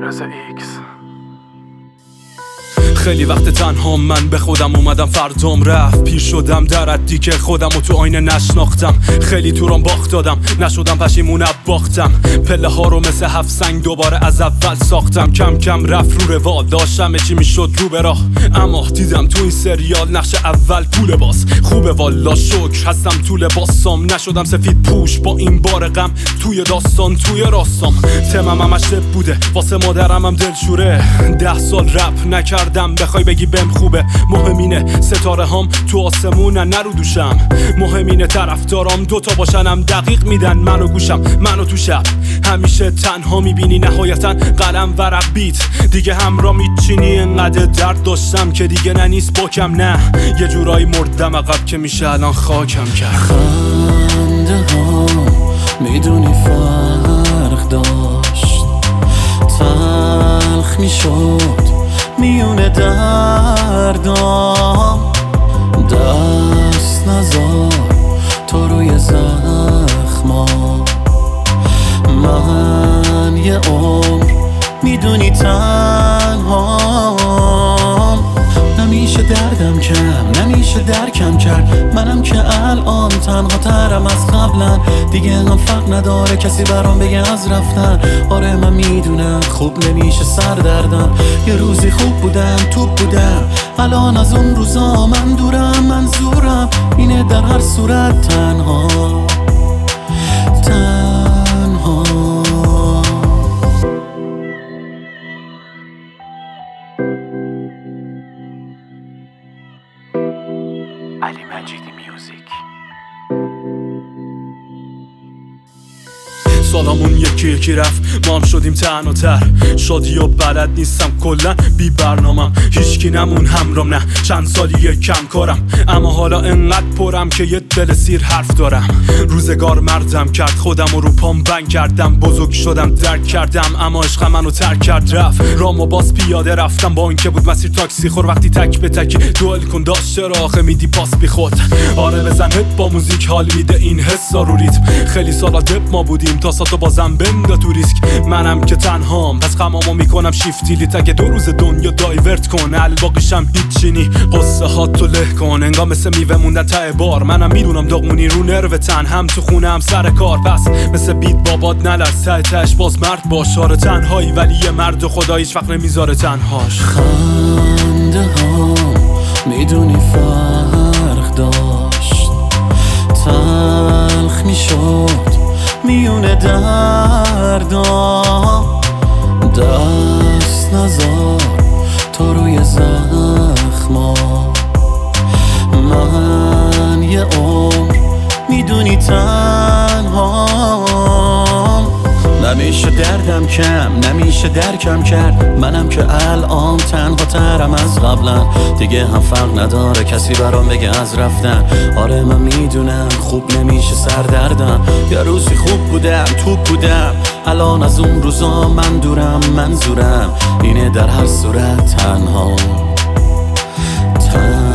علیرضا ایکس. خیلی وقت تنها من به خودم اومدم، فردام رفت. پیر شدم در حدی که خودم و تو آینه نشناختم. خیلی توران باخت دادم، نشدم پشیمون باختم. پله ها رو مثل 7 سنگ دوباره از اول ساختم. کم کم رفت رو روال، داشتم چی میشد رو به راه. اما دیدم تو این سریال نقش اول پول باز. خوبه والا شکر هستم تو لباسام، نشدم سفید پوش با این بار غم توی داستان توی راستام. تمم همش بوده واسه مادرم هم دلشوره. 10 سال رپ نکردم بخوای بگی بهم خوبه. مهمینه ستاره هام تو آسمونن نرو دوشم. مهمینه طرفدارام دوتا باشنم دقیق میدن منو گوشم. منو تو شب همیشه تنها میبینی، نهایتا قلم ورق بیت دیگه همراه میچینی. انقدر درد داشتم که دیگه نیست باکم، نه یه جورایی مردم عقب که میشه الان خاکم کرد. خنده ها میدونی فرق داشت، تلخ میشد میونه دردام. دست نزار تو روی زخما، من یه عمر میدونی تنهام. نمیشه دردم کم، نمیشه درکم کرد. منم که الان تنها ترم از قبلا. دیگه هم فرق نداره کسی برام بگه از رفتن. آره من میدونم خوب نمیشه سردردم. یه روزی خوب بودم توپ بودم، الان از اون روزا من دورم. منظورم اینه در هر صورت تنها تنها. علی مجیدی میوزیک. سالامون یکی یکی رفت، ما هم شدیم تنها تر. شادی و بلد نیستم کلن بی برنامم. هیچکی نمون همرام، نه چند سالیه کم کارم. اما حالا انقدر پرم که یه دل سیر حرف دارم. روزگار مردم کرد، خودم رو پام بند کردم. بزرگ شدم درک کردم، اما عشق منو ترک کرد رفت. رامو باز پیاده رفتم با اینکه بود مسیر تاکسی خور. وقتی تک به تکی دوئل کن داشت چرا آخه میدی پاس بی خود. آره بزن هد با موزیک حال میده این حسا رو ریتم. خیلی سالا دپ ما بودیم تا ساتو بازم بندا تو ریسک. منم که تنهام پس غمامو میکنم شیفتیلی. تگه 2 روز دنیا دایورت کن، الباقیشم هیچی نی. قصه هاتو له کن انگار مثل میوه موندن ته بار. منم میدونم داغمونی رو نرو تن، هم تو خونه هم سر کار. پس مثل بیت بابات نلرز، ته تهش باز مرد باش. آره تنهایی ولی یه مرد خدا هیچ وقت نمیذاره تنهاش. خنده ها میدونی فرق داشت، تلخ میشد میونه دردام. دست نزار تو روی زخما، من یه عمر میدونی تنهام. نمیشه دردم کم، نمیشه درکم کرد. منم که الان تنها ترم از قبلا. دیگه هم فرق نداره کسی برام بگه از رفتن. آره من میدونم خوب نمیشه سردردم. یه روزی خوب بودم توپ بودم، الان از اون روزا من دورم. منظورم اینه در هر صورت تنها